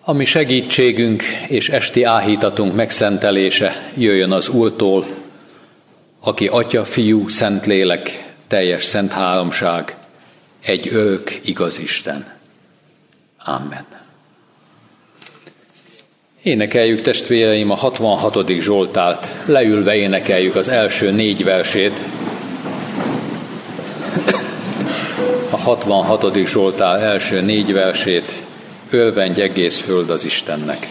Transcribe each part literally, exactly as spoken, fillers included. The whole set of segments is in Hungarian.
Ami segítségünk és esti áhítatunk megszentelése jöjjön az Úrtól, aki Atya, Fiú, Szentlélek, teljes szent háromság, egy örök igaz Isten. Amen. Énekeljük, testvéreim, a hatvanhatodik Zsoltárt, leülve énekeljük az első négy versét. A hatvanhatodik Zsoltár első négy versét, örvendj egész föld az Istennek.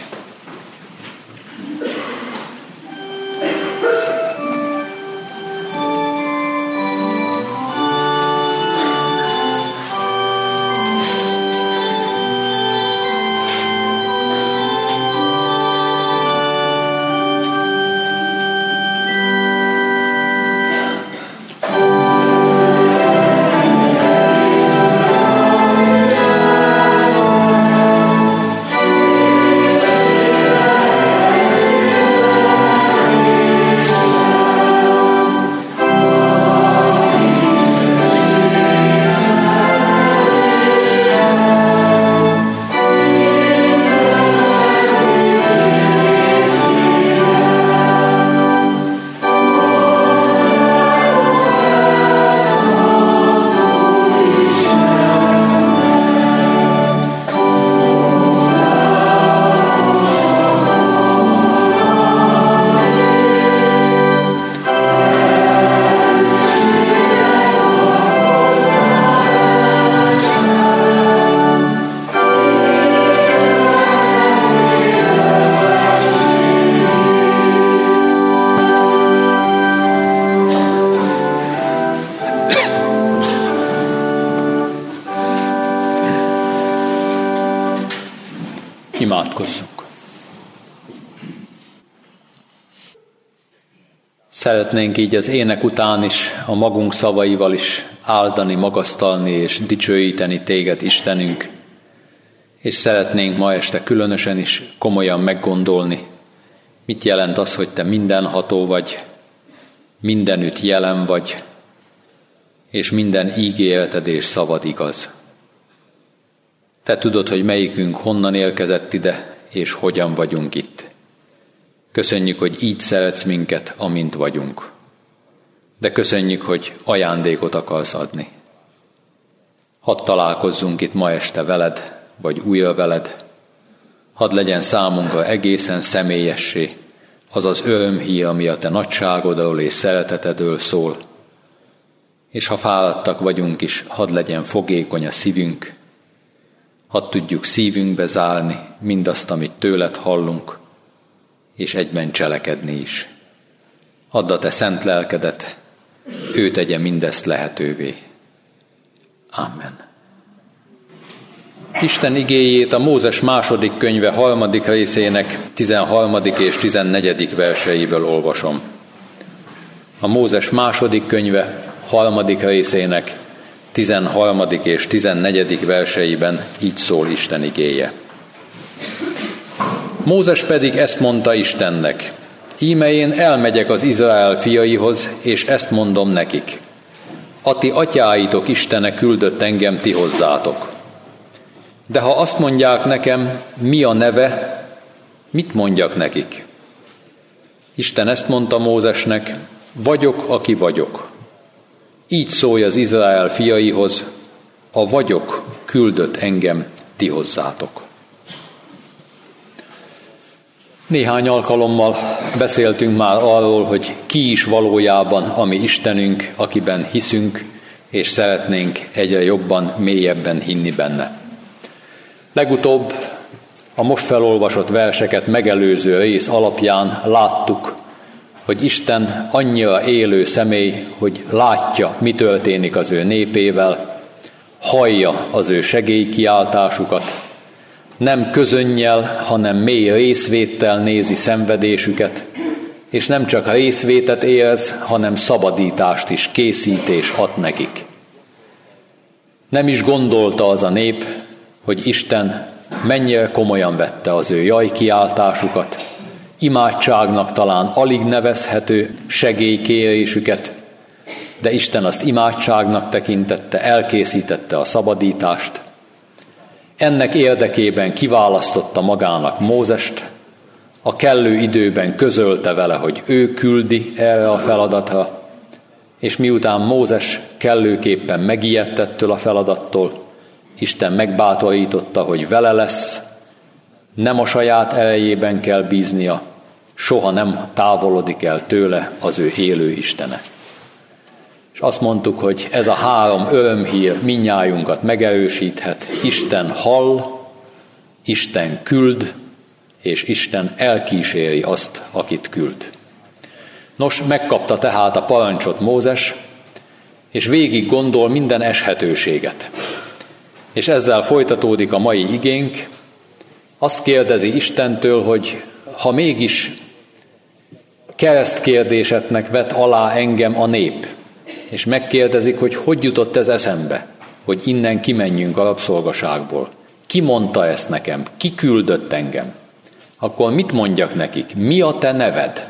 Imádkozzunk. Szeretnénk így az ének után is, a magunk szavaival is áldani, magasztalni és dicsőíteni téged, Istenünk, és szeretnénk ma este különösen is komolyan meggondolni, mit jelent az, hogy te mindenható vagy, mindenütt jelen vagy, és minden ígéreted és szavad igaz. Te tudod, hogy melyikünk honnan érkezett ide, és hogyan vagyunk itt. Köszönjük, hogy így szeretsz minket, amint vagyunk. De köszönjük, hogy ajándékot akarsz adni. Hadd találkozzunk itt ma este veled, vagy újra veled. Hadd legyen számunkra egészen személyessé az az örömhír, ami a te nagyságodról és szeretetedről szól. És ha fáradtak vagyunk is, hadd legyen fogékony a szívünk, hadd tudjuk szívünkbe zárni mindazt, amit tőled hallunk, és egyben cselekedni is. Add a te szent lelkedet, ő tegye mindezt lehetővé. Amen. Isten igéjét a Mózes második könyve harmadik részének tizenharmadik és tizennegyedik verseiből olvasom. A Mózes második könyve harmadik részének tizenharmadik és tizennegyedik verseiben így szól Isten igéje. Mózes pedig ezt mondta Istennek: íme én elmegyek az Izrael fiaihoz, és ezt mondom nekik: a ti atyáitok Istene küldött engem ti hozzátok. De ha azt mondják nekem, mi a neve, mit mondjak nekik? Isten ezt mondta Mózesnek: vagyok, aki vagyok. Így szólj az Izrael fiaihoz: a vagyok küldött engem ti hozzátok. Néhány alkalommal beszéltünk már arról, hogy ki is valójában a mi Istenünk, akiben hiszünk, és szeretnénk egyre jobban, mélyebben hinni benne. Legutóbb a most felolvasott verseket megelőző rész alapján láttuk, hogy Isten annyira élő személy, hogy látja, mi történik az ő népével, hallja az ő segélykiáltásukat, nem közönnyel, hanem mély részvéttel nézi szenvedésüket, és nem csak a részvétet érez, hanem szabadítást is készít és ad nekik. Nem is gondolta az a nép, hogy Isten mennyire komolyan vette az ő jajkiáltásukat, imádságnak talán alig nevezhető segélykérésüket, de Isten azt imádságnak tekintette, elkészítette a szabadítást, Ennek érdekében kiválasztotta magának Mózest, a kellő időben közölte vele, hogy ő küldi erre a feladatra, és miután Mózes kellőképpen megijedt ettől a feladattól, Isten megbátorította, hogy vele lesz, nem a saját erejében kell bíznia, soha nem távolodik el tőle az ő élő Istene. És azt mondtuk, hogy ez a három örömhír mindnyájunkat megerősíthet. Isten hall, Isten küld, és Isten elkíséri azt, akit küld. Nos, megkapta tehát a parancsot Mózes, és végig gondol minden eshetőséget. És ezzel folytatódik a mai igénk. Azt kérdezi Istentől, hogy ha mégis keresztkérdésetnek vet alá engem a nép, és megkérdezik, hogy hogy jutott ez eszembe, hogy innen kimenjünk a rabszolgaságból. Ki mondta ezt nekem? Ki küldött engem? Akkor mit mondjak nekik? Mi a te neved?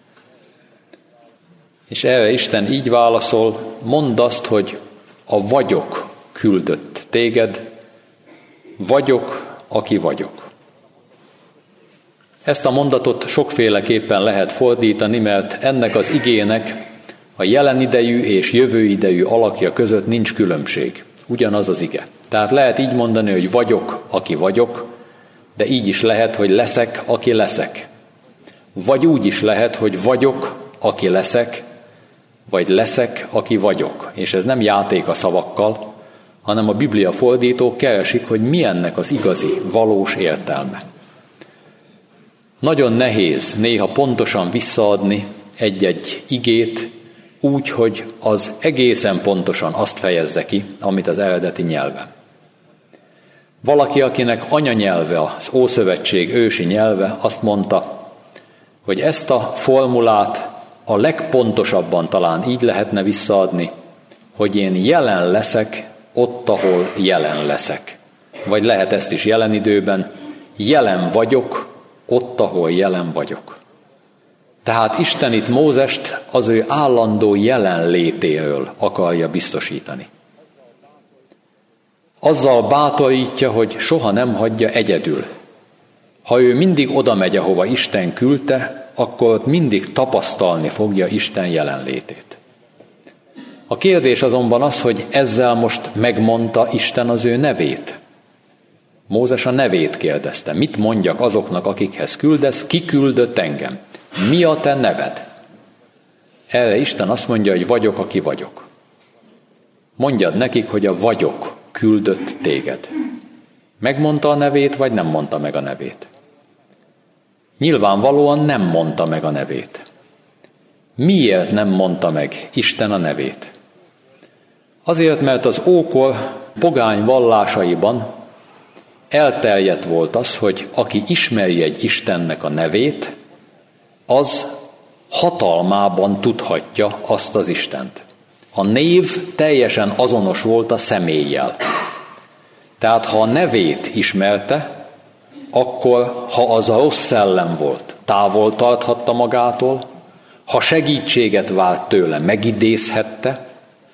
És erre Isten így válaszol, mondd azt, hogy a vagyok küldött téged, vagyok, aki vagyok. Ezt a mondatot sokféleképpen lehet fordítani, mert ennek az igének a jelen idejű és jövő idejű alakja között nincs különbség. Ugyanaz az ige. Tehát lehet így mondani, hogy vagyok, aki vagyok, de így is lehet, hogy leszek, aki leszek. Vagy úgy is lehet, hogy vagyok, aki leszek, vagy leszek, aki vagyok. És ez nem játék a szavakkal, hanem a Biblia fordítók keresik, hogy mi ennek az igazi, valós értelme. Nagyon nehéz néha pontosan visszaadni egy-egy igét úgy, hogy az egészen pontosan azt fejezze ki, amit az eredeti nyelven. Valaki, akinek anyanyelve az Ószövetség ősi nyelve, azt mondta, hogy ezt a formulát a legpontosabban talán így lehetne visszaadni, hogy én jelen leszek ott, ahol jelen leszek. Vagy lehet ezt is jelen időben, jelen vagyok ott, ahol jelen vagyok. Tehát Isten itt Mózest az ő állandó jelenlétéről akarja biztosítani. Azzal bátorítja, hogy soha nem hagyja egyedül. Ha ő mindig oda megy, ahova Isten küldte, akkor ott mindig tapasztalni fogja Isten jelenlétét. A kérdés azonban az, hogy ezzel most megmondta Isten az ő nevét. Mózes a nevét kérdezte. Mit mondjak azoknak, akikhez küldesz? Ki küldött engem? Mi a te neved? Erre Isten azt mondja, hogy vagyok, aki vagyok. Mondjad nekik, hogy a vagyok küldött téged. Megmondta a nevét, vagy nem mondta meg a nevét? Nyilvánvalóan nem mondta meg a nevét. Miért nem mondta meg Isten a nevét? Azért, mert az ókor pogány vallásaiban elterjedt volt az, hogy aki ismeri egy Istennek a nevét, az hatalmában tudhatja azt az Istent. A név teljesen azonos volt a személlyel. Tehát ha a nevét ismerte, akkor ha az a rossz szellem volt, távol tarthatta magától, ha segítséget várt tőle, megidézhette,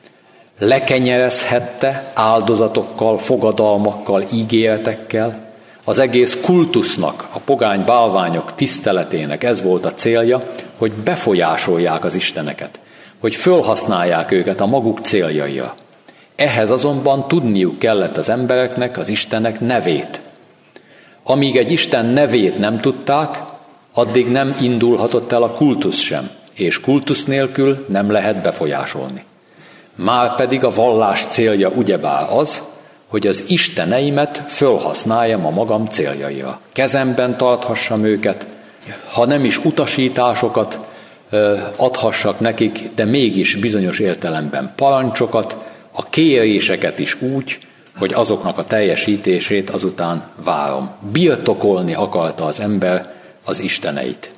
lekenyerezhette áldozatokkal, fogadalmakkal, ígéretekkel. Az egész kultusznak, a pogány bálványok tiszteletének ez volt a célja, hogy befolyásolják az isteneket, hogy fölhasználják őket a maguk céljaira. Ehhez azonban tudniuk kellett az embereknek az Istenek nevét. Amíg egy Isten nevét nem tudták, addig nem indulhatott el a kultusz sem, és kultusz nélkül nem lehet befolyásolni. Márpedig a vallás célja ugyebár az, hogy az isteneimet fölhasználjam a magam céljaira. Kezemben tarthassam őket, ha nem is utasításokat adhassak nekik, de mégis bizonyos értelemben parancsokat, a kéréseket is úgy, hogy azoknak a teljesítését azután várom. Birtokolni akarta az ember az isteneit.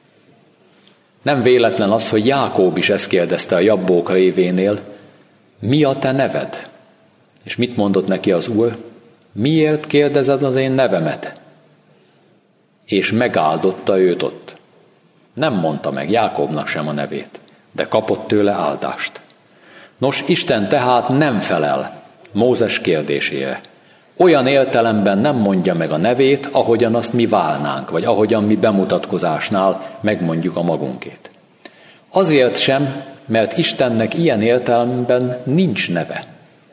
Nem véletlen az, hogy Jákób is ezt kérdezte a jabbóka révénél, mi a te neved? És mit mondott neki az Úr? Miért kérdezed az én nevemet? És megáldotta őt ott. Nem mondta meg Jákóbnak sem a nevét, de kapott tőle áldást. Nos, Isten tehát nem felel Mózes kérdésére. Olyan értelemben nem mondja meg a nevét, ahogyan azt mi válnánk, vagy ahogyan mi bemutatkozásnál megmondjuk a magunkét. Azért sem, mert Istennek ilyen értelemben nincs neve.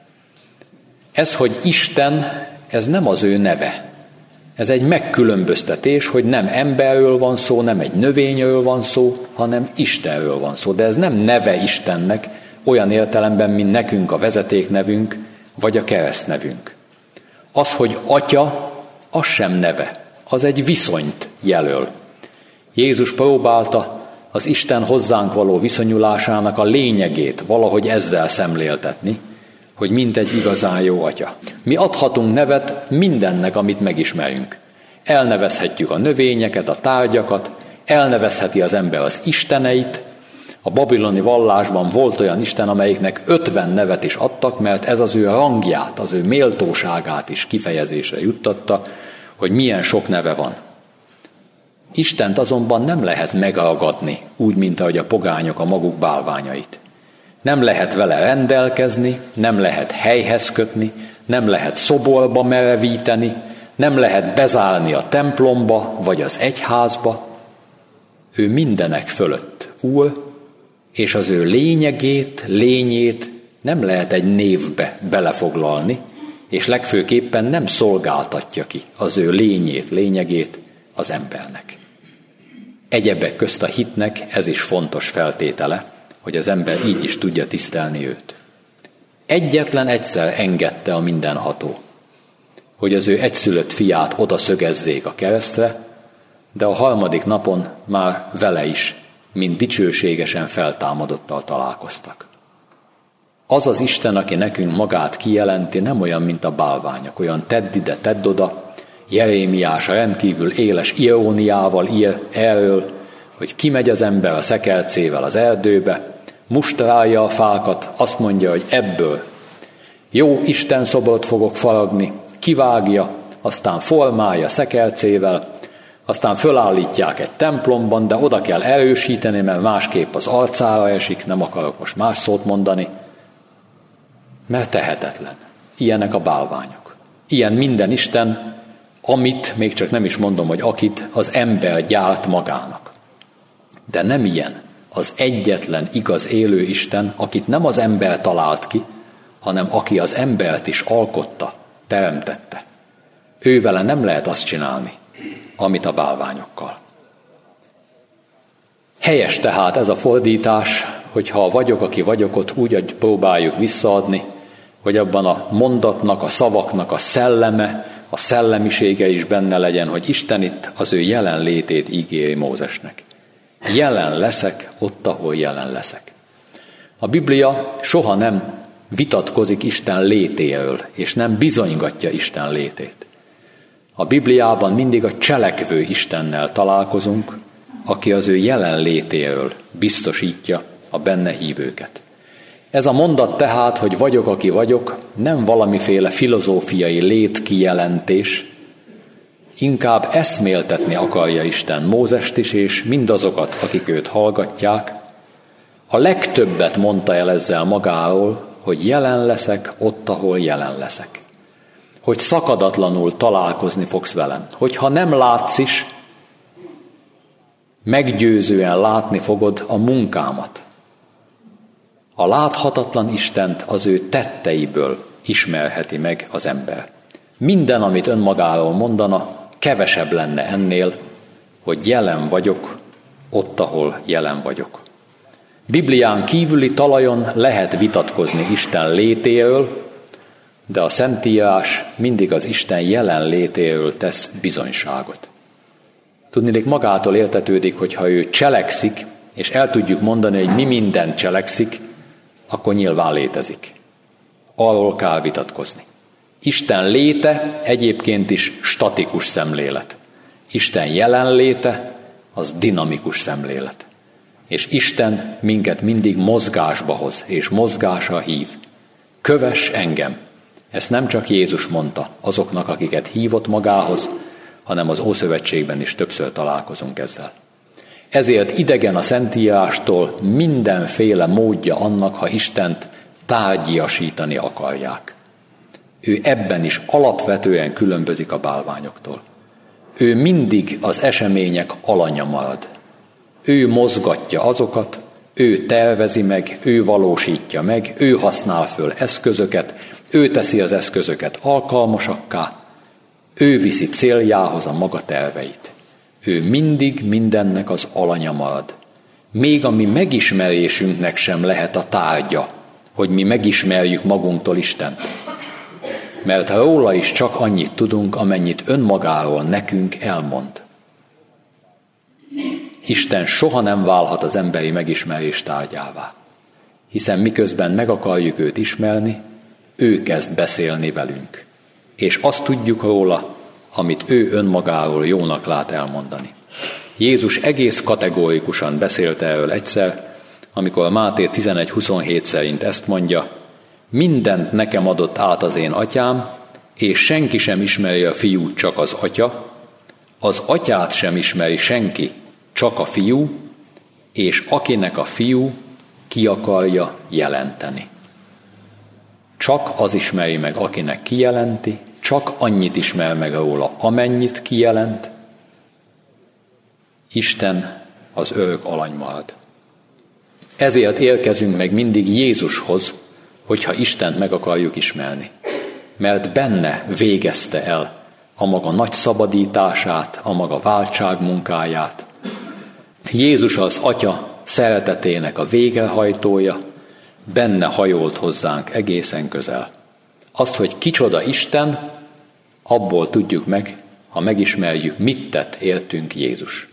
Ez, hogy Isten, ez nem az ő neve. Ez egy megkülönböztetés, hogy nem emberről van szó, nem egy növényről van szó, hanem Istenről van szó. De ez nem neve Istennek, olyan értelemben, mint nekünk a vezetéknevünk, vagy a keresztnevünk. Az, hogy Atya, az sem neve, az egy viszonyt jelöl. Jézus próbálta az Isten hozzánk való viszonyulásának a lényegét valahogy ezzel szemléltetni, hogy mint egy igazán jó Atya. Mi adhatunk nevet mindennek, amit megismerünk. Elnevezhetjük a növényeket, a tárgyakat, elnevezheti az ember az isteneit. A babiloni vallásban volt olyan isten, amelyiknek ötven nevet is adtak, mert ez az ő rangját, az ő méltóságát is kifejezésre juttatta, hogy milyen sok neve van. Istent azonban nem lehet megragadni, úgy, mint ahogy a pogányok a maguk bálványait. Nem lehet vele rendelkezni, nem lehet helyhez kötni, nem lehet szoborba merevíteni, nem lehet bezárni a templomba vagy az egyházba. Ő mindenek fölött Úr, és az ő lényegét, lényét nem lehet egy névbe belefoglalni, és legfőképpen nem szolgáltatja ki az ő lényét, lényegét az embernek. Egyebek közt a hitnek ez is fontos feltétele, hogy az ember így is tudja tisztelni őt. Egyetlen egyszer engedte a mindenható, hogy az ő egyszülött fiát oda szögezzék a keresztre, de a harmadik napon már vele is, mint dicsőségesen feltámadottal találkoztak. Az az Isten, aki nekünk magát kijelenti, nem olyan, mint a bálványok, olyan tedd ide, tedd oda. Jerémiás a rendkívül éles iróniával ír erről, hogy kimegy az ember a szekercével az erdőbe, mustrálja a fákat, azt mondja, hogy ebből jó Isten szobrot fogok faragni, kivágja, aztán formálja szekercével, aztán fölállítják egy templomban, de oda kell erősíteni, mert másképp az arcára esik, nem akarok most más szót mondani, mert tehetetlen. Ilyenek a bálványok. Ilyen minden Isten, amit, még csak nem is mondom, hogy akit, az ember gyárt magának. De nem ilyen az egyetlen igaz élő Isten, akit nem az ember talált ki, hanem aki az embert is alkotta, teremtette. Ővele nem lehet azt csinálni, amit a bálványokkal. Helyes tehát ez a fordítás, hogyha a vagyok, aki vagyok, ott úgy próbáljuk visszaadni, hogy abban a mondatnak, a szavaknak a szelleme, a szellemisége is benne legyen, hogy Isten itt az ő jelenlétét ígéri Mózesnek. Jelen leszek ott, ahol jelen leszek. A Biblia soha nem vitatkozik Isten létéről, és nem bizonygatja Isten létét. A Bibliában mindig a cselekvő Istennel találkozunk, aki az ő jelenlétéről biztosítja a benne hívőket. Ez a mondat tehát, hogy vagyok, aki vagyok, nem valamiféle filozófiai létkijelentés, inkább eszméltetni akarja Isten Mózest is, és mindazokat, akik őt hallgatják. A legtöbbet mondta el ezzel magáról, hogy jelen leszek ott, ahol jelen leszek. Hogy szakadatlanul találkozni fogsz velem. Hogyha nem látsz is, meggyőzően látni fogod a munkámat. A láthatatlan Istent az ő tetteiből ismerheti meg az ember. Minden, amit önmagáról mondana, kevesebb lenne ennél, hogy jelen vagyok ott, ahol jelen vagyok. Biblián kívüli talajon lehet vitatkozni Isten létéről, de a Szentírás mindig az Isten jelenlétéről tesz bizonyságot. Tudniillik, magától értetődik, hogyha ő cselekszik, és el tudjuk mondani, hogy mi minden cselekszik, akkor nyilván létezik. Arról kell vitatkozni. Isten léte egyébként is statikus szemlélet. Isten jelenléte az dinamikus szemlélet. És Isten minket mindig mozgásba hoz, és mozgásra hív. Kövess engem! Ezt nem csak Jézus mondta azoknak, akiket hívott magához, hanem az Ószövetségben is többször találkozunk ezzel. Ezért idegen a Szentírástól mindenféle módja annak, ha Istent tárgyiasítani akarják. Ő ebben is alapvetően különbözik a bálványoktól. Ő mindig az események alanya marad. Ő mozgatja azokat, ő tervezi meg, ő valósítja meg, ő használ föl eszközöket, ő teszi az eszközöket alkalmasakká, ő viszi céljához a maga terveit. Ő mindig mindennek az alanya marad. Még a mi megismerésünknek sem lehet a tárgya, hogy mi megismerjük magunktól Istent. Mert róla is csak annyit tudunk, amennyit önmagáról nekünk elmond. Isten soha nem válhat az emberi megismerés tárgyává, hiszen miközben meg akarjuk őt ismerni, ő kezd beszélni velünk, és azt tudjuk róla, amit ő önmagáról jónak lát elmondani. Jézus egész kategórikusan beszélt erről egyszer, amikor Máté tizenegy huszonhét szerint ezt mondja: mindent nekem adott át az én atyám, és senki sem ismeri a fiút, csak az atya, az atyát sem ismeri senki, csak a fiú, és akinek a fiú ki akarja jelenteni. Csak az ismeri meg, akinek kijelenti, csak annyit ismer meg róla, amennyit kijelent. Isten az örök alany marad. Ezért érkezünk meg mindig Jézushoz, hogyha Istent meg akarjuk ismerni. Mert benne végezte el a maga nagy szabadítását, a maga váltság munkáját. Jézus az Atya szeretetének a végrehajtója, benne hajolt hozzánk egészen közel. Azt, hogy kicsoda Isten, abból tudjuk meg, ha megismerjük, mit tett értünk Jézus.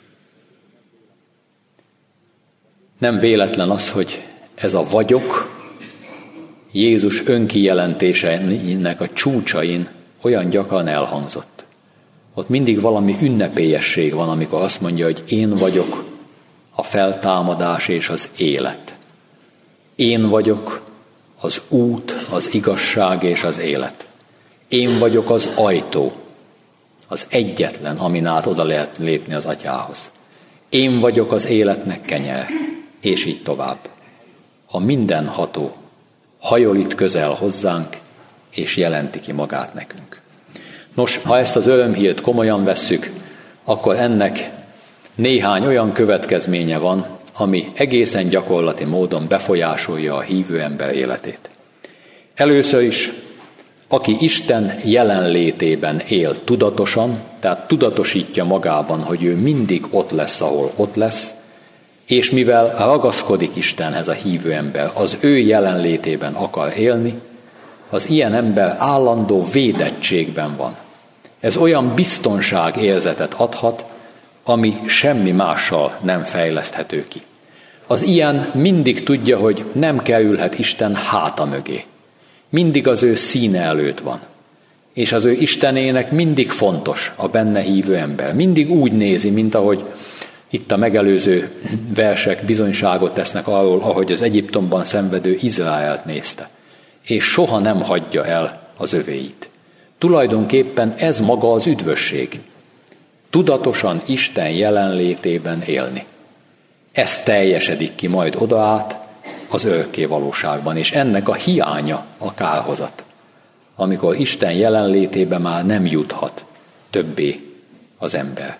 Nem véletlen az, hogy ez a vagyok Jézus önkijelentéseinek a csúcsain olyan gyakran elhangzott. Ott mindig valami ünnepélyesség van, amikor azt mondja, hogy én vagyok a feltámadás és az élet. Én vagyok az út, az igazság és az élet. Én vagyok az ajtó, az egyetlen, amin át oda lehet lépni az Atyához. Én vagyok az életnek kenyere, és így tovább. A mindenható hajol itt közel hozzánk, és jelenti ki magát nekünk. Nos, ha ezt az örömhírt komolyan vesszük, akkor ennek néhány olyan következménye van, ami egészen gyakorlati módon befolyásolja a hívő ember életét. Először is, aki Isten jelenlétében él tudatosan, tehát tudatosítja magában, hogy ő mindig ott lesz, ahol ott lesz, és mivel ragaszkodik Istenhez a hívő ember, az ő jelenlétében akar élni, az ilyen ember állandó védettségben van. Ez olyan biztonságérzetet adhat, ami semmi mással nem fejleszthető ki. Az ilyen mindig tudja, hogy nem kerülhet Isten háta mögé. Mindig az ő színe előtt van. És az ő Istenének mindig fontos a benne hívő ember. Mindig úgy nézi, mint ahogy itt a megelőző versek bizonyságot tesznek arról, ahogy az Egyiptomban szenvedő Izraelt nézte. És soha nem hagyja el az övéit. Tulajdonképpen ez maga az üdvösség. Tudatosan Isten jelenlétében élni. Ez teljesedik ki majd oda át az örökké valóságban, és ennek a hiánya a kárhozat, amikor Isten jelenlétébe már nem juthat többé az ember.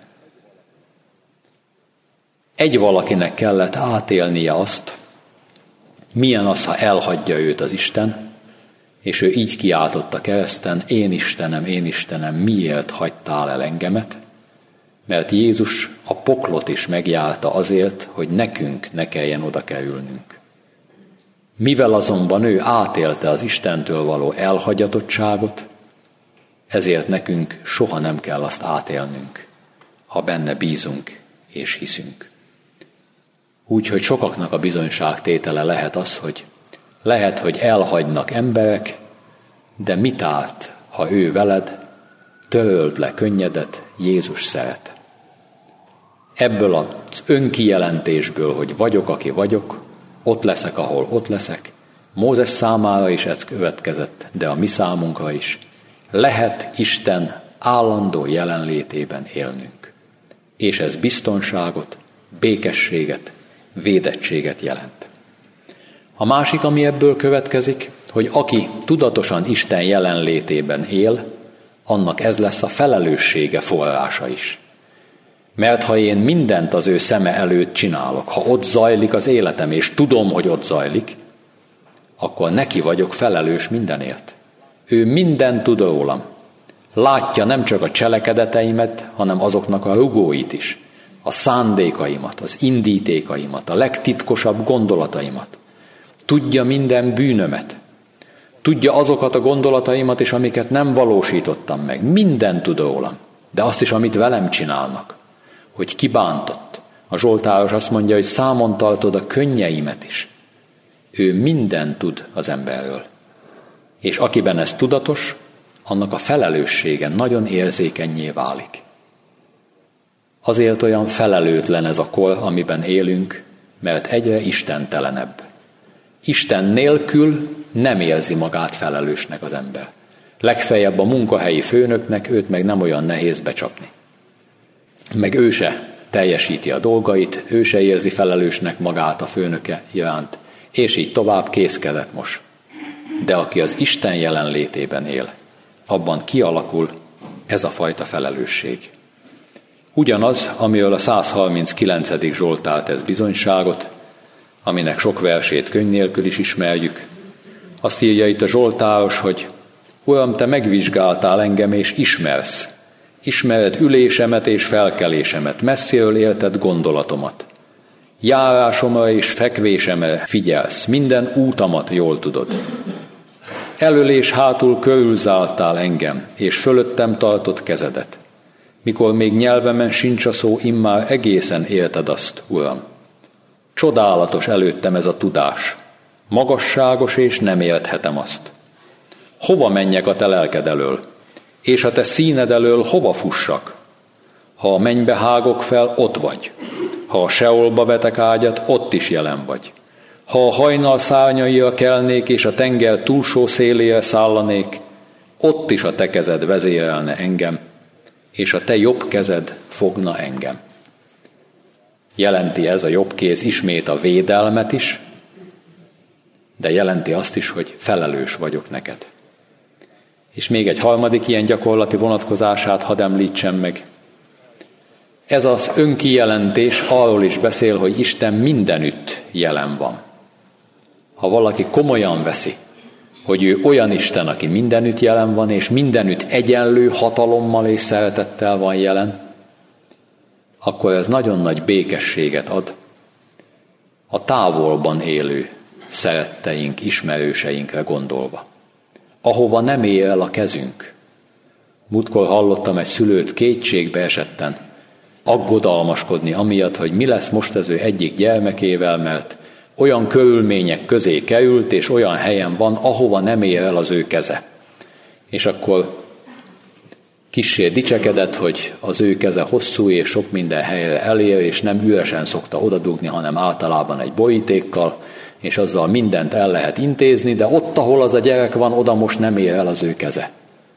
Egy valakinek kellett átélnie azt, milyen az, ha elhagyja őt az Isten, és ő így kiáltott a kereszten: én Istenem, én Istenem, miért hagytál el engemet? Mert Jézus a poklot is megjárta azért, hogy nekünk ne kelljen oda kerülnünk. Mivel azonban ő átélte az Istentől való elhagyatottságot, ezért nekünk soha nem kell azt átélnünk, ha benne bízunk és hiszünk. Úgyhogy sokaknak a bizonyságtétele lehet az, hogy lehet, hogy elhagynak emberek, de mit árt, ha ő veled, töröld le könnyedet, Jézus szeret. Ebből az önkijelentésből, hogy vagyok, aki vagyok, ott leszek, ahol ott leszek, Mózes számára is ez következett, de a mi számunkra is. Lehet Isten állandó jelenlétében élnünk. És ez biztonságot, békességet, védettséget jelent. A másik, ami ebből következik, hogy aki tudatosan Isten jelenlétében él, annak ez lesz a felelőssége forrása is. Mert ha én mindent az ő szeme előtt csinálok, ha ott zajlik az életem, és tudom, hogy ott zajlik, akkor neki vagyok felelős mindenért. Ő mindent tud rólam. Látja nem csak a cselekedeteimet, hanem azoknak a rugóit is, a szándékaimat, az indítékaimat, a legtitkosabb gondolataimat. Tudja minden bűnömet. Tudja azokat a gondolataimat is, amiket nem valósítottam meg. Mindent tud rólam, de azt is, amit velem csinálnak, hogy kibántott. A zsoltáros azt mondja, hogy számon tartod a könnyeimet is. Ő mindent tud az emberről. És akiben ez tudatos, annak a felelőssége nagyon érzékennyé válik. Azért olyan felelőtlen ez a kor, amiben élünk, mert egyre istentelenebb. Isten nélkül nem érzi magát felelősnek az ember. Legfeljebb a munkahelyi főnöknek, őt meg nem olyan nehéz becsapni. Meg ő se teljesíti a dolgait, ő se érzi felelősnek magát a főnöke iránt, és így tovább készkedett most. De aki az Isten jelenlétében él, abban kialakul ez a fajta felelősség. Ugyanaz, amiről a százharminckilencedik Zsoltár tesz bizonyságot, aminek sok versét könyv nélkül is ismerjük. Azt írja itt a zsoltáros, hogy Uram, te megvizsgáltál engem, és ismersz. Ismered ülésemet és felkelésemet, messziről élted gondolatomat. Járásomra és fekvésemre figyelsz, minden útamat jól tudod. Elől és hátul körülzáltál engem, és fölöttem tartott kezedet. Mikor még nyelvemen sincs a szó, immár egészen élted azt, Uram. Csodálatos előttem ez a tudás, magasságos, és nem érthetem azt. Hova menjek a te lelked elől, és a te színed elől hova fussak? Ha a mennybe hágok fel, ott vagy. Ha a Seolba vetek ágyat, ott is jelen vagy. Ha a hajnal szárnyaira kelnék, és a tenger túlsó szélére szállanék, ott is a te kezed vezérelne engem, és a te jobb kezed fogna engem. Jelenti ez a jobb kéz ismét a védelmet is, de jelenti azt is, hogy felelős vagyok neked. És még egy harmadik ilyen gyakorlati vonatkozását hadd említsem meg. Ez az önkijelentés arról is beszél, hogy Isten mindenütt jelen van. Ha valaki komolyan veszi, hogy ő olyan Isten, aki mindenütt jelen van, és mindenütt egyenlő hatalommal és szeretettel van jelen, akkor ez nagyon nagy békességet ad a távolban élő szeretteink, ismerőseinkre gondolva, ahova nem ér el a kezünk. Múltkor hallottam egy szülőt kétségbe esetten aggodalmaskodni amiatt, hogy mi lesz most az ő egyik gyermekével, mert olyan körülmények közé került, és olyan helyen van, ahova nem ér el az ő keze. És akkor kissé dicsekedett, hogy az ő keze hosszú, és sok minden helyre elér, és nem üresen szokta odadugni, hanem általában egy borítékkal, és azzal mindent el lehet intézni, de ott, ahol az a gyerek van, oda most nem ér el az ő keze.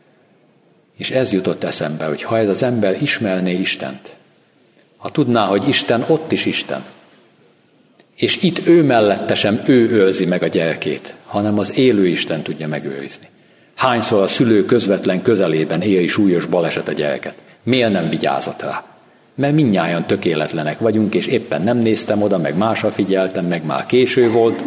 És ez jutott eszembe, hogy ha ez az ember ismerné Istent, ha tudná, hogy Isten ott is Isten, és itt ő mellette sem ő őrzi meg a gyerekét, hanem az élő Isten tudja megőrizni. Hányszor a szülő közvetlen közelében éri súlyos baleset a gyereket? Miért nem vigyázott rá? Mert mindnyájan tökéletlenek vagyunk, és éppen nem néztem oda, meg másra figyeltem, meg már késő volt.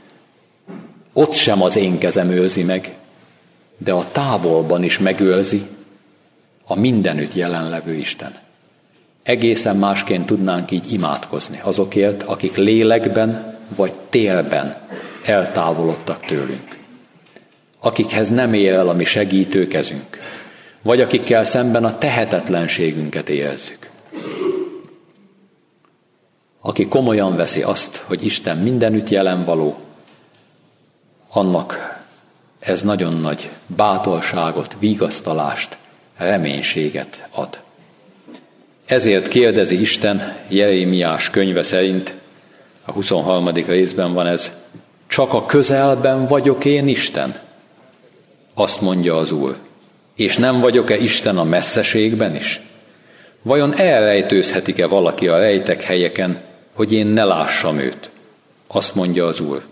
Ott sem az én kezem őrzi meg, de a távolban is megőrzi a mindenütt jelenlevő Isten. Egészen másként tudnánk így imádkozni azokért, akik lélekben vagy térben eltávolodtak tőlünk. Akikhez nem ér el a mi segítő kezünk, vagy akikkel szemben a tehetetlenségünket érezzük. Aki komolyan veszi azt, hogy Isten mindenütt jelen való, annak ez nagyon nagy bátorságot, vigasztalást, reménységet ad. Ezért kérdezi Isten Jeremiás könyve szerint, a huszonharmadik részben van ez, csak a közelben vagyok én Isten? Azt mondja az Úr. És nem vagyok-e Isten a messzeségben is? Vajon elrejtőzhetik-e valaki a rejtek helyeken, hogy én ne lássam őt? Azt mondja az Úr.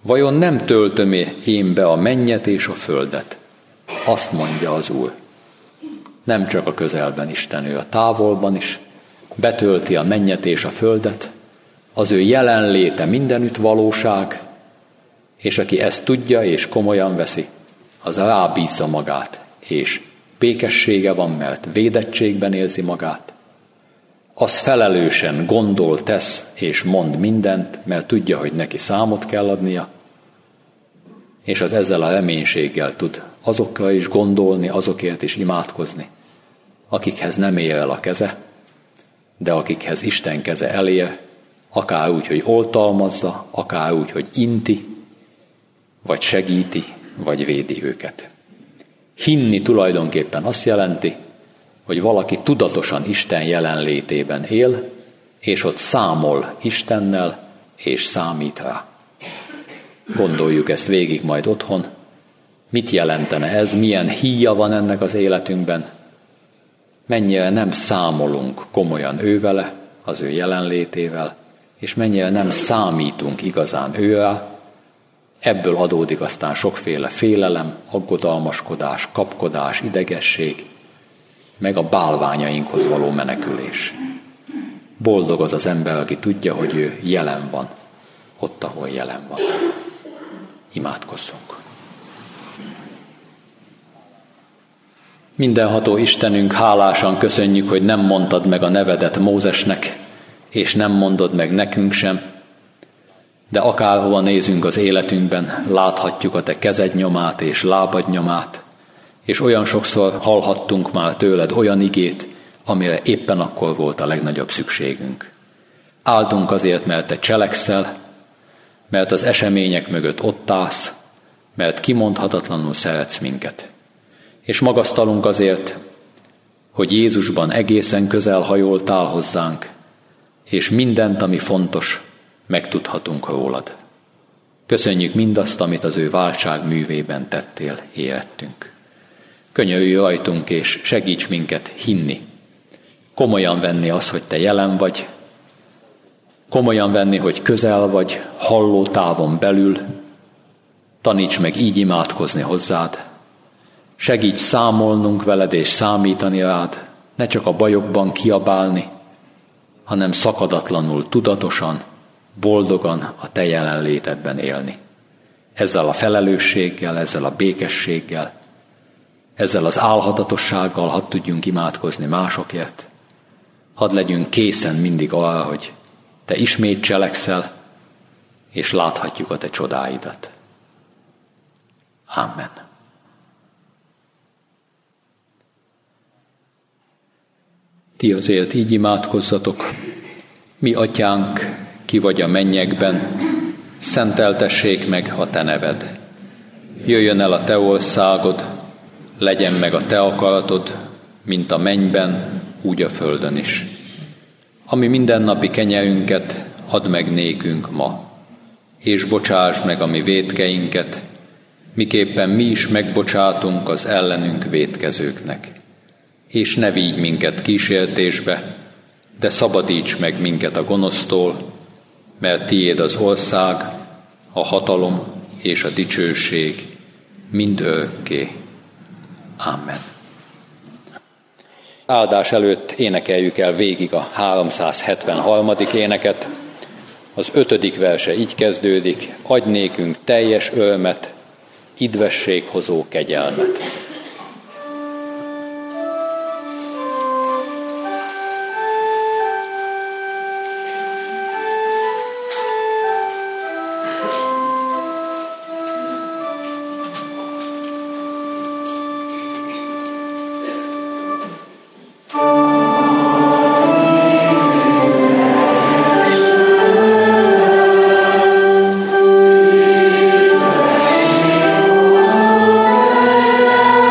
Vajon nem töltöm én be a mennyet és a földet? Azt mondja az Úr. Nem csak a közelben Isten, ő a távolban is betölti a mennyet és a földet, az ő jelenléte mindenütt valóság, és aki ezt tudja és komolyan veszi, az rábízza magát, és békessége van, mert védettségben érzi magát. Az felelősen gondol, tesz és mond mindent, mert tudja, hogy neki számot kell adnia, és az ezzel a reménységgel tud azokra is gondolni, azokért is imádkozni, akikhez nem ér el a keze, de akikhez Isten keze elér, akár úgy, hogy oltalmazza, akár úgy, hogy inti, vagy segíti, vagy védi őket. Hinni tulajdonképpen azt jelenti, hogy valaki tudatosan Isten jelenlétében él, és ott számol Istennel, és számít rá. Gondoljuk ezt végig majd otthon. Mit jelentene ez, milyen híja van ennek az életünkben, mennyire nem számolunk komolyan ővele, az ő jelenlétével, és mennyire nem számítunk igazán őrá. Ebből adódik aztán sokféle félelem, aggodalmaskodás, kapkodás, idegesség, meg a bálványainkhoz való menekülés. Boldog az az ember, aki tudja, hogy ő jelen van, ott, ahol jelen van. Imádkozzunk. Mindenható Istenünk, hálásan köszönjük, hogy nem mondtad meg a nevedet Mózesnek, és nem mondod meg nekünk sem, de akárhova nézünk az életünkben, láthatjuk a te kezed nyomát és lábad nyomát, és olyan sokszor hallhattunk már tőled olyan igét, amire éppen akkor volt a legnagyobb szükségünk. Áldunk azért, mert te cselekszel, mert az események mögött ott állsz, mert kimondhatatlanul szeretsz minket. És magasztalunk azért, hogy Jézusban egészen közel hajoltál hozzánk, és mindent, ami fontos, megtudhatunk rólad. Köszönjük mindazt, amit az ő váltság művében tettél, érettünk. Könyörülj rajtunk, és segíts minket hinni. Komolyan venni azt, hogy te jelen vagy, komolyan venni, hogy közel vagy, halló távon belül. Taníts meg így imádkozni hozzád. Segíts számolnunk veled és számítani rád, ne csak a bajokban kiabálni, hanem szakadatlanul, tudatosan, boldogan a te jelenlétedben élni. Ezzel a felelősséggel, ezzel a békességgel, ezzel az álhatatossággal hadd tudjunk imádkozni másokért. Hadd legyünk készen mindig arra, hogy te ismét cselekszel, és láthatjuk a te csodáidat. Amen. Ti azért így imádkozzatok: mi atyánk, ki vagy a mennyekben, szenteltessék meg a te neved. Jöjjön el a te országod, legyen meg a te akaratod, mint a mennyben, úgy a földön is. Ami mindennapi kenyerünket add meg nékünk ma, és bocsásd meg a mi vétkeinket, miképpen mi is megbocsátunk az ellenünk vétkezőknek. És ne vigy minket kísértésbe, de szabadíts meg minket a gonosztól, mert tiéd az ország, a hatalom és a dicsőség mindörökké. Amen. Áldás előtt énekeljük el végig a háromszázhetvenharmadik éneket. Az ötödik verse így kezdődik: adj nékünk teljes örömet, idvességhozó kegyelmet. Amen.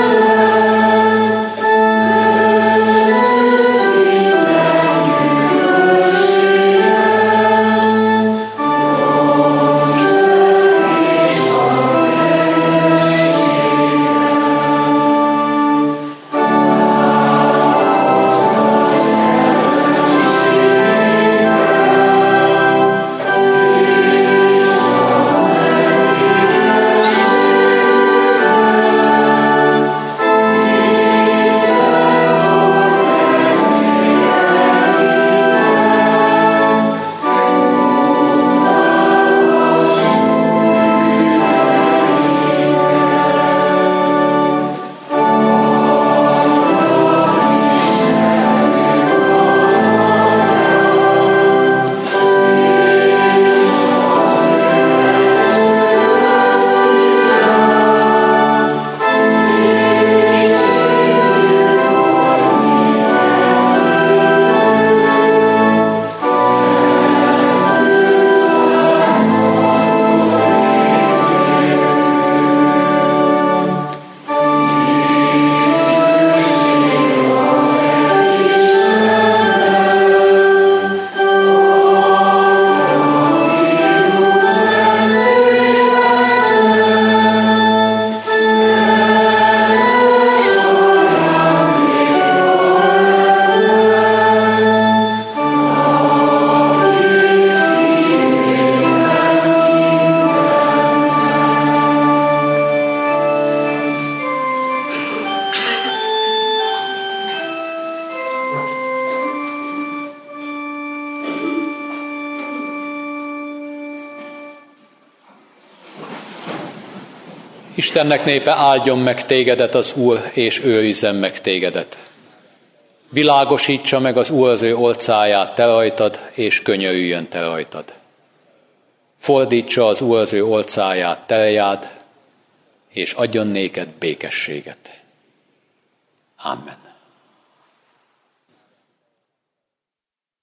Istennek népe, áldjon meg tégedet az Úr, és őrizzen meg tégedet. Világosítsa meg az Úr az ő orcáját te rajtad, és könyörüljön te rajtad. Fordítsa az Úr az ő orcáját te reád, és adjon néked békességet. Amen.